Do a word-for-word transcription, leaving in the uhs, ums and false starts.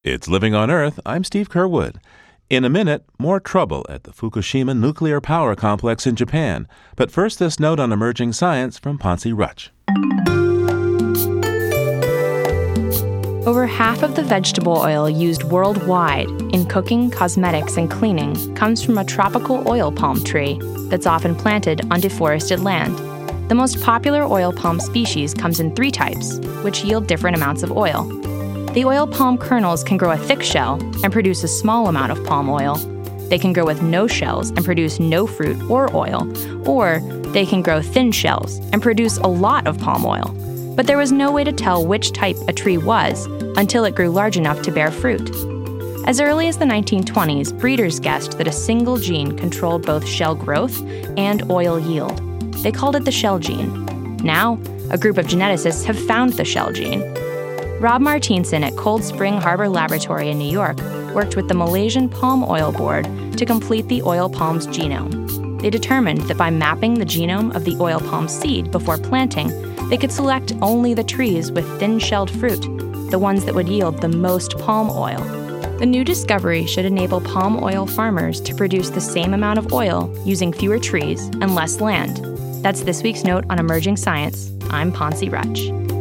It's Living on Earth. I'm Steve Curwood. In a minute, more trouble at the Fukushima nuclear power complex in Japan. But first, this note on emerging science from Ponce Rutch. Over half of the vegetable oil used worldwide in cooking, cosmetics, and cleaning comes from a tropical oil palm tree that's often planted on deforested land. The most popular oil palm species comes in three types, which yield different amounts of oil. The oil palm kernels can grow a thick shell and produce a small amount of palm oil. They can grow with no shells and produce no fruit or oil, or they can grow thin shells and produce a lot of palm oil. But there was no way to tell which type a tree was until it grew large enough to bear fruit. As early as the nineteen twenties, breeders guessed that a single gene controlled both shell growth and oil yield. They called it the shell gene. Now, a group of geneticists have found the shell gene. Rob Martinson at Cold Spring Harbor Laboratory in New York worked with the Malaysian Palm Oil Board to complete the oil palm's genome. They determined that by mapping the genome of the oil palm seed before planting, they could select only the trees with thin-shelled fruit, the ones that would yield the most palm oil. The new discovery should enable palm oil farmers to produce the same amount of oil using fewer trees and less land. That's this week's note on emerging science. I'm Ponce Rutch.